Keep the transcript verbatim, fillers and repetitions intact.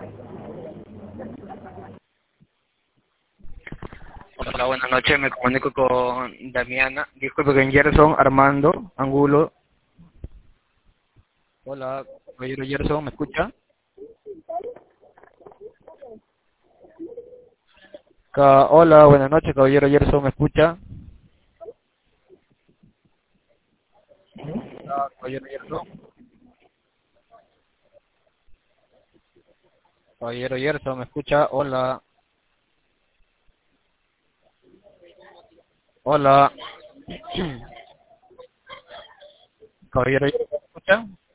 Hola, buenas noches. Me comunico con Damiana. Disculpe, con Gerson Armando Angulo. Hola, caballero Gerson, ¿me escucha? Ca- Hola, buenas noches, caballero Gerson, ¿me escucha? Hola, caballero Gerson. Caballero Gerson, ¿me escucha? Hola, hola. Caballero Gerson, ¿me escucha?